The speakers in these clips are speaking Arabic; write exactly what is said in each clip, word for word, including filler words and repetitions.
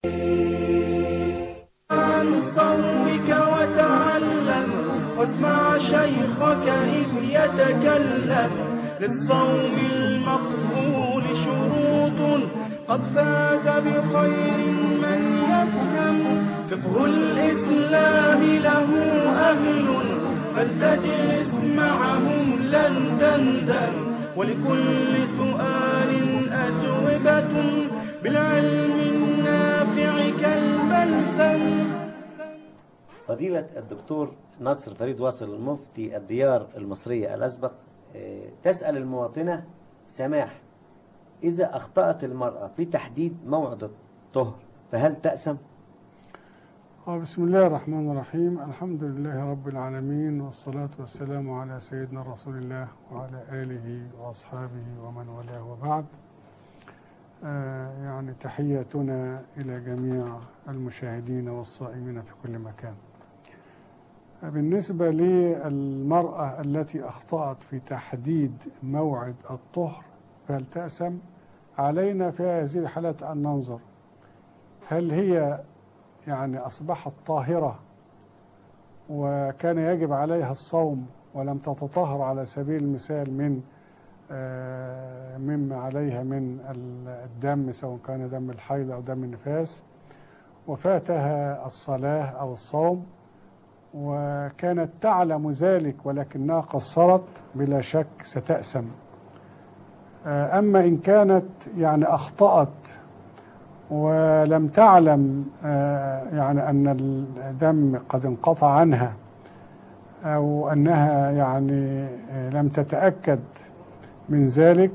عن صومك وتعلم واسمع شيخك إذ يتكلم. للصوم المقبول شروط قد فاز بخير من يفهم. فقه الإسلام له أهل فلتجلس معهم لن تندم. ولكل سؤال أجوبة بالعلم النافع كالبلسم. فضيلة الدكتور نصر فريد واصل مفتي الديار المصرية الأسبق تسأل المواطنة سماح: إذا أخطأت المرأة في تحديد موعد الطهر فهل تأسم؟ بسم الله الرحمن الرحيم. الحمد لله رب العالمين، والصلاة والسلام على سيدنا رسول الله وعلى آله وأصحابه ومن والاه، وبعد. آه يعني تحياتنا إلى جميع المشاهدين والصائمين في كل مكان. بالنسبة للمرأة التي أخطأت في تحديد موعد الطهر فهل تأسم؟ علينا في هذه الحالة أن ننظر هل هي يعني أصبحت طاهرة وكان يجب عليها الصوم ولم تتطهر على سبيل المثال من آه مما عليها من الدم، سواء كان دم الحيض أو دم النفاس، وفاتها الصلاة أو الصوم وكانت تعلم ذلك ولكنها قصرت، بلا شك ستأسم. آه أما إن كانت يعني أخطأت ولم تعلم آه يعني أن الدم قد انقطع عنها، أو أنها يعني لم تتأكد من ذلك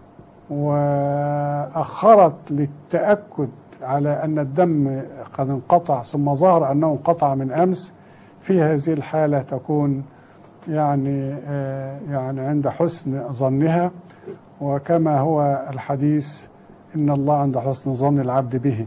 وأخرت للتأكد على أن الدم قد انقطع ثم ظهر أنه انقطع من أمس، في هذه الحالة تكون يعني آه يعني عند حسن ظنها، وكما هو الحديث إن الله عند حسن ظن العبد به.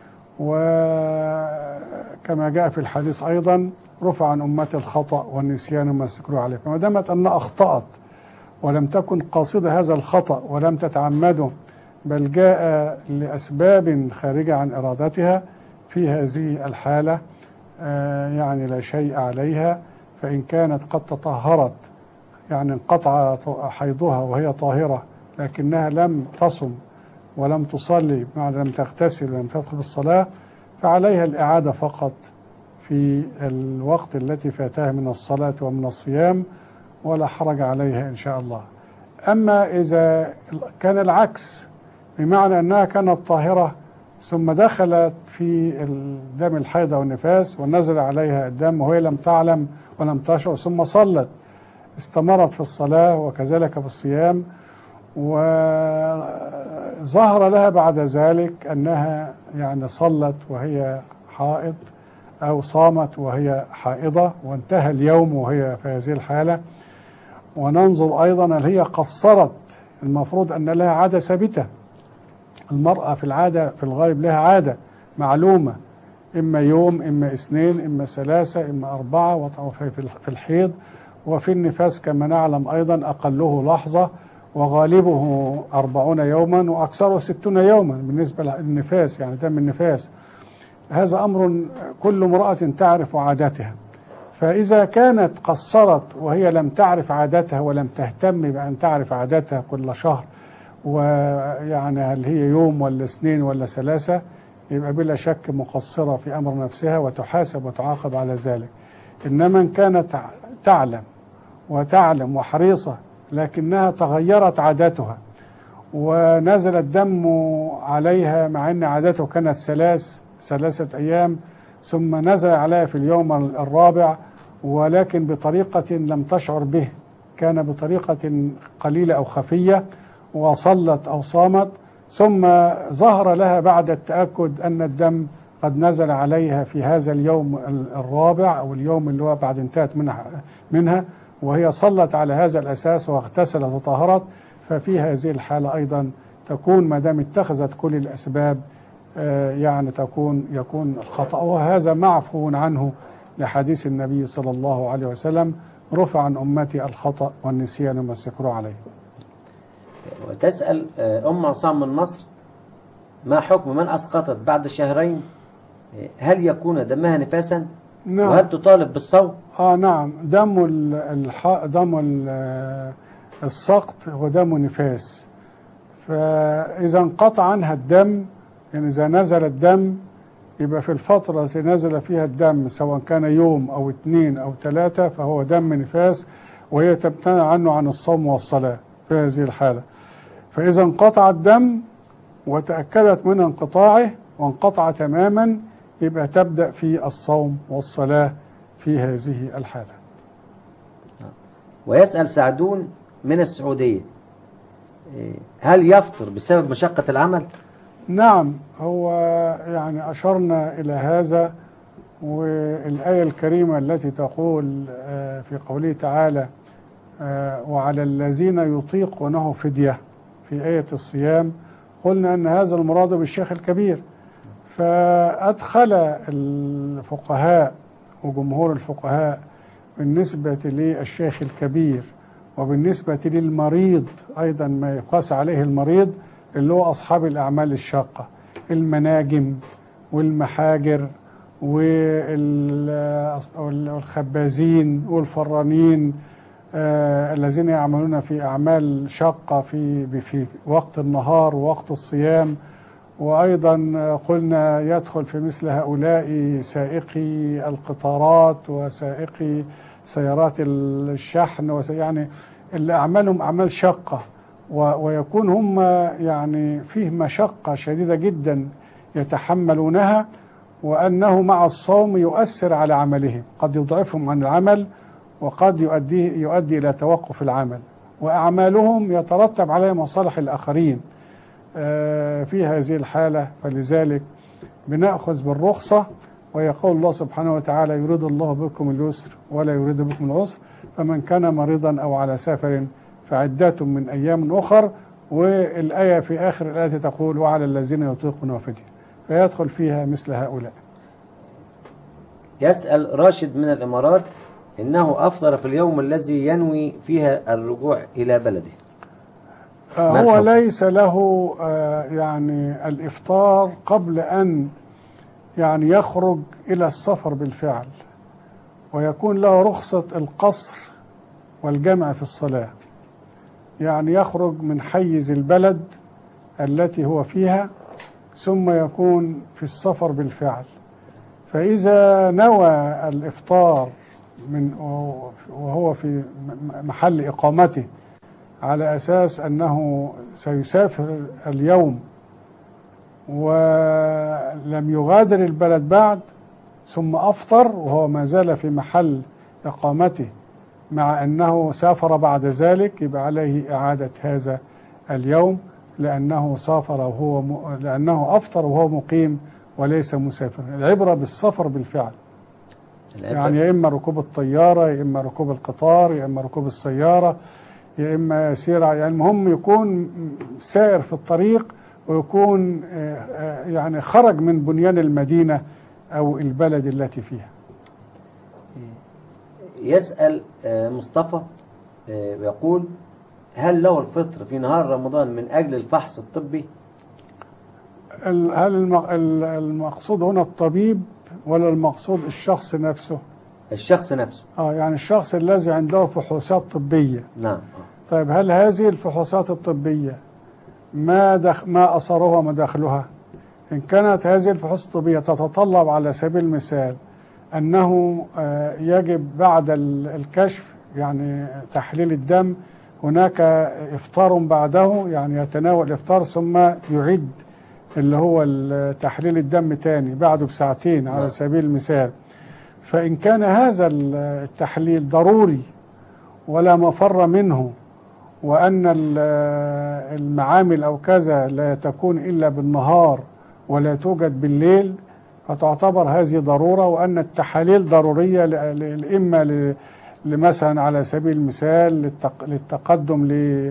وكما جاء في الحديث أيضا: رفع عن أمتي الخطأ والنسيان وما استكروا عليه. فما دامت أنها أخطأت ولم تكن قاصدة هذا الخطأ ولم تتعمده، بل جاء لأسباب خارجة عن إرادتها، في هذه الحالة يعني لا شيء عليها. فإن كانت قد تطهرت يعني انقطع حيضها وهي طاهرة لكنها لم تصم ولم تصلي، بمعنى لم تغتسل ولم تدخل الصلاة، فعليها الإعادة فقط في الوقت التي فاتها من الصلاة ومن الصيام، ولا حرج عليها إن شاء الله. أما إذا كان العكس، بمعنى أنها كانت طاهرة ثم دخلت في دم الحيض أو النفاس ونزل عليها الدم وهي لم تعلم ولم تشعر ثم صلت، استمرت في الصلاة وكذلك في الصيام، وظهر لها بعد ذلك أنها يعني صلت وهي حائض أو صامت وهي حائضة وانتهى اليوم وهي في هذه الحالة، وننظر أيضا هل هي قصرت. المفروض أن لها عادة ثابتة. المرأة في العادة في الغالب لها عادة معلومة، إما يوم إما اثنين إما ثلاثة إما أربعة، في الحيض. وفي النفاس كما نعلم أيضا أقله لحظة وغالبه أربعون يوما وأكثره ستون يوما بالنسبة للنفاس، يعني دم النفاس. هذا أمر كل امرأة تعرف عادتها. فإذا كانت قصرت وهي لم تعرف عادتها ولم تهتم بأن تعرف عادتها كل شهر، ويعني هل هي يوم ولا اثنين ولا ثلاثة، يبقى بلا شك مقصرة في أمر نفسها وتحاسب وتعاقب على ذلك. إنما إن كانت تعلم وتعلم وحريصة لكنها تغيرت عادتها ونزل الدم عليها، مع أن عادته كانت ثلاث ثلاثة أيام، ثم نزل عليها في اليوم الرابع ولكن بطريقة لم تشعر به، كان بطريقة قليلة أو خفية، وصلت أو صامت، ثم ظهر لها بعد التأكد أن الدم قد نزل عليها في هذا اليوم الرابع أو اليوم اللي هو بعد انتهت منها, منها وهي صلت على هذا الأساس واغتسلت وطهرت، ففي هذه الحالة أيضا تكون ما دام اتخذت كل الأسباب يعني تكون يكون الخطأ، وهذا معفو عنه لحديث النبي صلى الله عليه وسلم: رفع عن أمتي الخطأ والنسيان وما استكروا عليه. وتسأل أم عصام من مصر: ما حكم من أسقطت بعد شهرين؟ هل يكون دمها نفاسا؟ نعم. وهل تطالب بالصوم؟ اه نعم، دم ال- الح... دم ال- السقط هو دم نفاس. فإذا انقطع عنها الدم، يعني إذا نزل الدم، يبقى في الفترة التي نزل فيها الدم سواء كان يوم أو اثنين أو ثلاثة فهو دم نفاس، وهي تمتنع عنه عن الصوم والصلاة في هذه الحالة. فإذا انقطع الدم وتأكدت من انقطاعه وانقطع تماما، يبقى تبدأ في الصوم والصلاة في هذه الحالة. ويسأل سعدون من السعودية: هل يفطر بسبب مشقة العمل؟ نعم، هو يعني أشرنا إلى هذا، والآية الكريمة التي تقول آه، في قوله تعالى آه، وعلى الذين يطيقونه فدية في آية الصيام، قلنا أن هذا المراد بالشيخ الكبير. فأدخل الفقهاء وجمهور الفقهاء بالنسبة للشيخ الكبير وبالنسبة للمريض أيضا ما يقاس عليه المريض، اللي هو أصحاب الأعمال الشاقة، المناجم والمحاجر والخبازين والفرانين آه الذين يعملون في أعمال شاقة في في وقت النهار ووقت الصيام. وأيضا قلنا يدخل في مثل هؤلاء سائقي القطارات وسائقي سيارات الشحن، يعني اللي أعمالهم أعمال شاقة، ويكون هم يعني فيه مشقة شديدة جدا يتحملونها، وأنه مع الصوم يؤثر على عملهم، قد يضعفهم عن العمل وقد يؤدي, يؤدي إلى توقف العمل، وأعمالهم يترتب عليها مصالح الآخرين في هذه الحالة. فلذلك بنأخذ بالرخصة، ويقول الله سبحانه وتعالى: يريد الله بكم اليسر ولا يريد بكم العسر، فمن كان مريضا أو على سفر فعدة من أيام أخر. والآية في آخر الآية تقول: وعلى الذين يطيقون فدية، فيدخل فيها مثل هؤلاء. يسأل راشد من الإمارات: إنه أفطر في اليوم الذي ينوي فيها الرجوع إلى بلده. آه هو ليس له آه يعني الإفطار قبل أن يعني يخرج إلى السفر بالفعل، ويكون له رخصة القصر والجمع في الصلاة، يعني يخرج من حيز البلد التي هو فيها ثم يكون في السفر بالفعل. فإذا نوى الإفطار من وهو في محل إقامته على أساس أنه سيسافر اليوم ولم يغادر البلد بعد، ثم أفطر وهو ما زال في محل إقامته مع أنه سافر بعد ذلك، يبقى عليه إعادة هذا اليوم، لأنه سافر وهو م... لأنه أفطر وهو مقيم وليس مسافر. العبرة بالسفر بالفعل، يعني يا إما ركوب الطيارة، يا إما ركوب القطار، يا إما ركوب السيارة، يا إما يسير، يعني المهم يكون سائر في الطريق، ويكون يعني خرج من بنيان المدينة أو البلد التي فيها. يسأل مصطفى ويقول: هل له الفطر في نهار رمضان من أجل الفحص الطبي؟ هل المقصود هنا الطبيب ولا المقصود الشخص نفسه؟ الشخص نفسه. اه يعني الشخص الذي عنده فحوصات طبية. نعم. طيب هل هذه الفحوصات الطبية ما دخ ما أثرها مداخلها؟ إن كانت هذه الفحوصات الطبية تتطلب على سبيل المثال أنه يجب بعد الكشف يعني تحليل الدم هناك إفطار بعده، يعني يتناول الإفطار ثم يعيد اللي هو تحليل الدم تاني بعده بساعتين على سبيل المثال. فإن كان هذا التحليل ضروري ولا مفر منه، وأن المعامل أو كذا لا تكون إلا بالنهار ولا توجد بالليل، فتعتبر هذه ضرورة، وأن التحاليل ضرورية إما مثلا على سبيل المثال للتقدم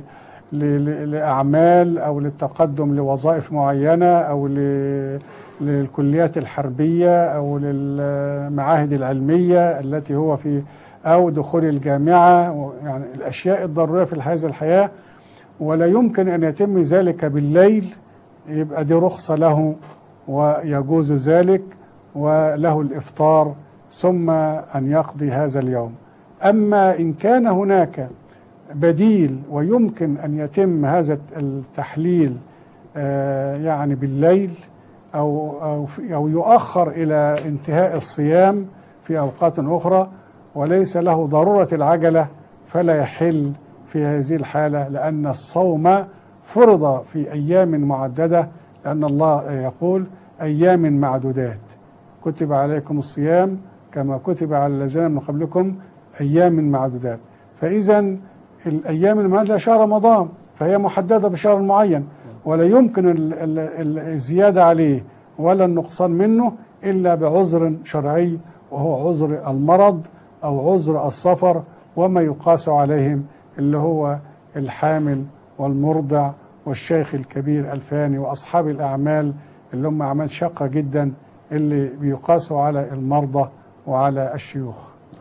لأعمال أو للتقدم لوظائف معينة أو للكليات الحربية أو للمعاهد العلمية التي هو في، أو دخول الجامعة، يعني الأشياء الضرورية في هذه الحياة. ولا يمكن أن يتم ذلك بالليل يبقى دي رخصة له ويجوز ذلك وله الإفطار ثم أن يقضي هذا اليوم. أما إن كان هناك بديل ويمكن أن يتم هذا التحليل يعني بالليل أو, أو, أو يؤخر إلى انتهاء الصيام في أوقات أخرى وليس له ضرورة العجلة فلا يحل في هذه الحالة، لأن الصوم فرض في أيام معددة، لأن الله يقول أيام معدودات كتب عليكم الصيام كما كتب على الذين من قبلكم أيام معدودات. فإذا الأيام المعدودة شهر رمضان فهي محددة بشهر معين ولا يمكن الزيادة عليه ولا النقصان منه إلا بعذر شرعي وهو عذر المرض أو عذر السفر وما يقاس عليهم اللي هو الحامل والمرضع والشيخ الكبير الفاني وأصحاب الأعمال اللي هم أعمال شاقة جدا اللي بيقاسوا على المرضى وعلى الشيوخ.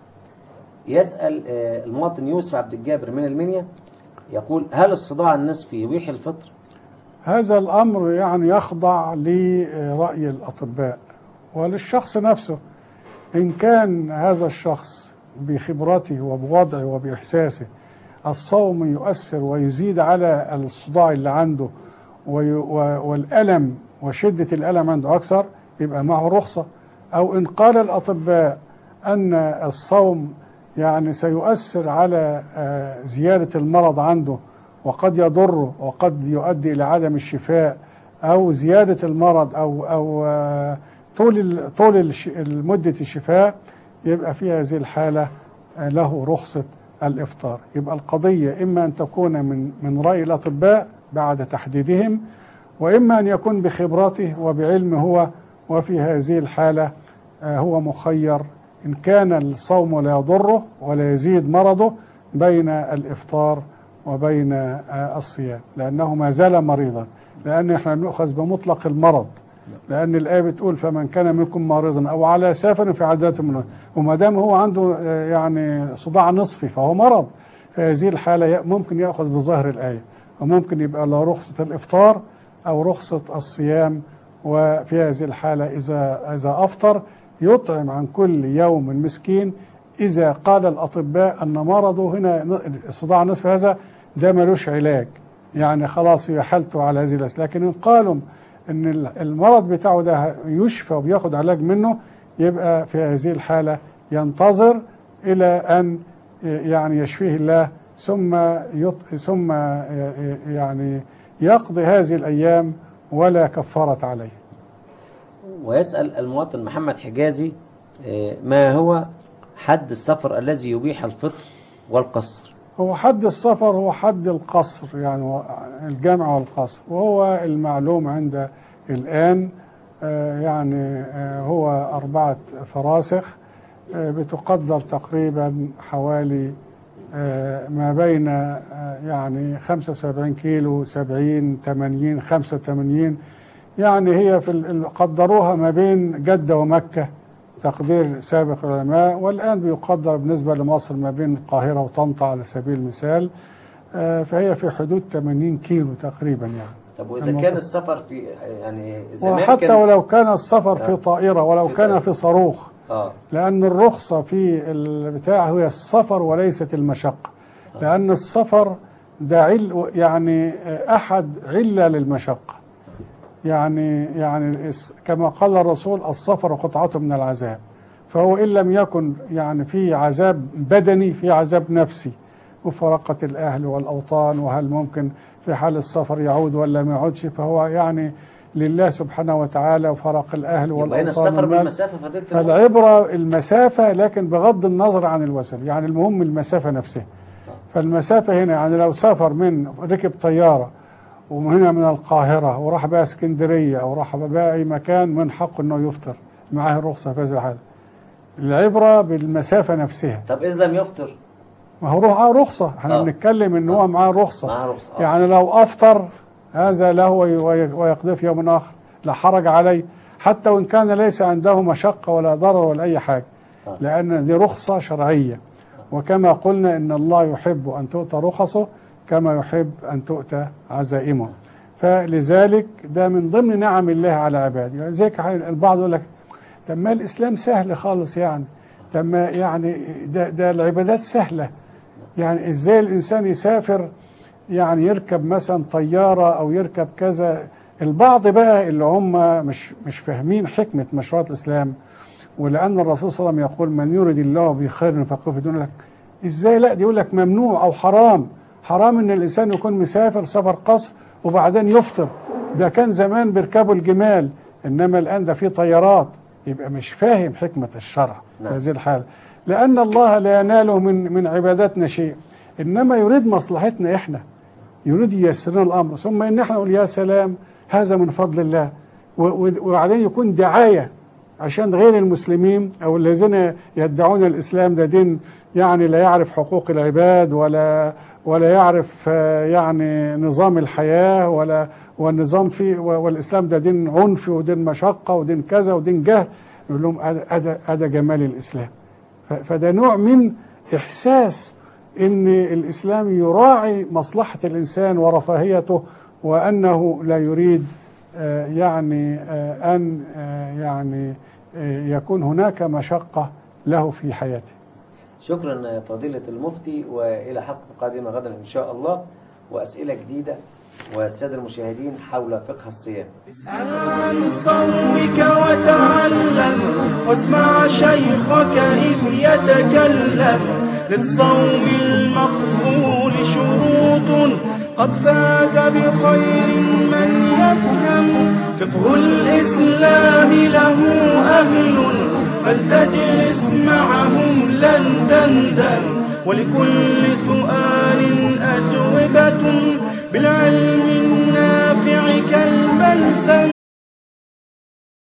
يسأل المواطن يوسف عبد الجابر من المنيا يقول: هل الصداع النصفي يبيح الفطر؟ هذا الأمر يعني يخضع لرأي الأطباء وللشخص نفسه. إن كان هذا الشخص بخبرته وبوضعه وبإحساسه الصوم يؤثر ويزيد على الصداع اللي عنده والألم وشدة الألم عنده أكثر يبقى معه رخصة. أو إن قال الأطباء أن الصوم يعني سيؤثر على زيادة المرض عنده وقد يضره وقد يؤدي إلى عدم الشفاء أو زيادة المرض أو أو طول طول مدة الشفاء، يبقى في هذه الحالة له رخصة الإفطار. يبقى القضية إما أن تكون من من رأي الأطباء بعد تحديدهم، وإما أن يكون بخبرته وبعلمه هو، وفي هذه الحالة هو مخير إن كان الصوم لا يضره ولا يزيد مرضه بين الإفطار وبين الصيام، لأنه ما زال مريضا، لأن احنا نؤخذ بمطلق المرض، لأن الآية بتقول فمن كان منكم مريضا أو على سفر في عدة منه، وما دام هو عنده يعني صداع نصفي فهو مرض، في هذه الحالة ممكن يأخذ بظاهر الآية وممكن يبقى له رخصة الإفطار أو رخصة الصيام. وفي هذه الحالة إذا إذا أفطر يطعم عن كل يوم مسكين إذا قال الأطباء أن مرضه هنا صداع نصف هذا ده ملوش علاج، يعني خلاص هي حالته على هذه الأساس. لكن إن قالوا أن المرض بتاعه ده يشفى وبياخد علاج منه يبقى في هذه الحالة ينتظر إلى أن يعني يشفيه الله ثم يط... ثم يعني يقضي هذه الأيام ولا كفارة عليه. ويسأل المواطن محمد حجازي: ما هو حد السفر الذي يبيح الفطر والقصر؟ هو حد السفر هو حد القصر، يعني الجمع والقصر، وهو المعلوم عند الآن يعني هو أربعة فراسخ بتقدر تقريبا حوالي ما بين يعني خمسة وسبعين كيلو، سبعين، ثمانين، خمسة وثمانين، يعني هي في قدروها ما بين جدة ومكة تقدير سابق العلماء، والآن بيقدر بالنسبة لمصر ما بين القاهرة وطنطا على سبيل المثال، فهي في حدود ثمانين كيلو تقريبا يعني. طب وإذا كان السفر في يعني زمان وحتى كان ولو كان السفر في طائرة ولو في كان طائرة. في صاروخ، آه. لأن الرخصة في البتاع هي السفر وليست المشقة، آه. لأن السفر ده عل يعني أحد علة للمشقة، يعني يعني كما قال الرسول السفر قطعة من العذاب، فهو إن لم يكن يعني في عذاب بدني في عذاب نفسي، مفارقة الأهل والأوطان، وهل ممكن في حال السفر يعود ولا ما يعودش، فهو يعني لله سبحانه وتعالى وفرق الأهل والأوطان. السفر بالمسافة فضيلة فالعبرة المسافة لكن بغض النظر عن الوسل، يعني المهم المسافة نفسها. فالمسافة هنا يعني لو سافر من ركب طيارة وهنا من القاهرة وراح بقى اسكندرية أو راح بقى أي مكان، من حقه أنه يفطر، معاه الرخصة في هذه الحالة. العبرة بالمسافة نفسها. طب إذا لم يفطر؟ ما هو رخصة، احنا آه. بنتكلم ان هو معاه رخصة، معاه رخصة. آه. يعني لو افطر هذا له ويقضي في يوم اخر لا حرج عليه، حتى وان كان ليس عنده مشقة ولا ضرر ولا اي حاجة، آه. لان دي رخصة شرعية، آه. وكما قلنا ان الله يحب ان تؤتى رخصه كما يحب ان تؤتى عزائمه، فلذلك ده من ضمن نعم الله على عباده. يعني زي البعض يقول لك طب ما الإسلام سهل خالص، يعني طب ما يعني ده, ده العبادات سهلة، يعني ازاي الإنسان يسافر يعني يركب مثلا طيارة أو يركب كذا. البعض بقى اللي هم مش مش فاهمين حكمة مشروعات الإسلام، ولأن الرسول صلى الله عليه وسلم يقول من يريد الله بخير يفقهه في الدين، لك ازاي لا دي يقول لك ممنوع أو حرام. حرام إن الإنسان يكون مسافر سفر قصر وبعدين يفطر، ده كان زمان بيركبوا الجمال، إنما الآن ده في طيارات. يبقى مش فاهم حكمة الشرع في نعم. هذه الحالة، لأن الله لا يناله من من عباداتنا شيء، إنما يريد مصلحتنا إحنا، يريد ييسر لنا الأمر. ثم إن إحنا نقول يا سلام هذا من فضل الله، وبعدين يكون دعاية عشان غير المسلمين أو الذين يدعون الإسلام ده دين يعني لا يعرف حقوق العباد ولا ولا يعرف يعني نظام الحياة ولا والنظام فيه، والإسلام ده دين عنف ودين مشقة ودين كذا ودين جهل. نقول لهم هذا هذا جمال الإسلام. فده نوع من إحساس إن الإسلام يراعي مصلحة الإنسان ورفاهيته، وأنه لا يريد يعني أن يعني يكون هناك مشقة له في حياته. شكرا فضيلة المفتي، وإلى حلقة قادمة غدا إن شاء الله وأسئلة جديدة والسادة المشاهدين حول فقه الصيام. اسأل عن صومك وتعلم واسمع شيخك إذ يتكلم. للصوم المقبول شروط قد فاز بخير من يفهم. فقه الإسلام له أهل فلتجلس معهم لن تندم. ولكل سؤال أجوبة بالعلم النافع كالبلسم.